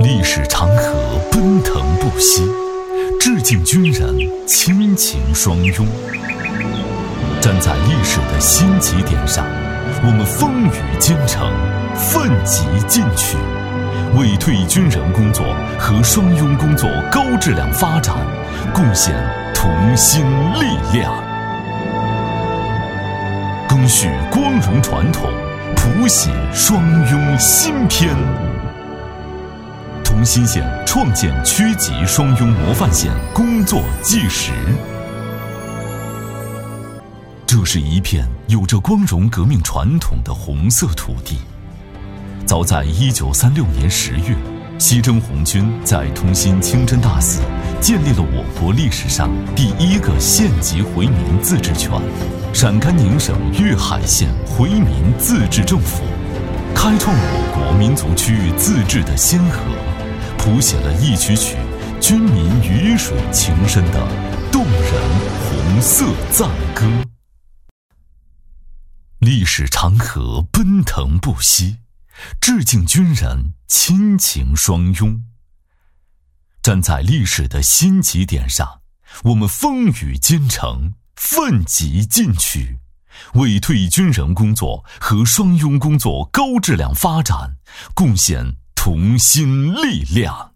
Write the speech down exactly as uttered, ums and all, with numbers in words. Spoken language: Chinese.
历史长河奔腾不息，致敬军人亲情双拥。站在历史的新起点上，我们风雨兼程，奋楫进取，为退役军人工作和双拥工作高质量发展贡献同心力量，赓续光荣传统，谱写双拥新篇。同心县创建区级双拥模范县工作纪实。这是一片有着光荣革命传统的红色土地。早在一九三六年十月，西征红军在同心清真大寺建立了我国历史上第一个县级回民自治权——陕甘宁省粤海县回民自治政府，开创我国民族区域自治的先河，谱写了一曲曲军民鱼水情深的动人红色赞歌。历史长河奔腾不息，致敬军人亲情双拥。站在历史的新起点上，我们风雨兼程，奋楫进取，为退役军人工作和双拥工作高质量发展贡献同心力量。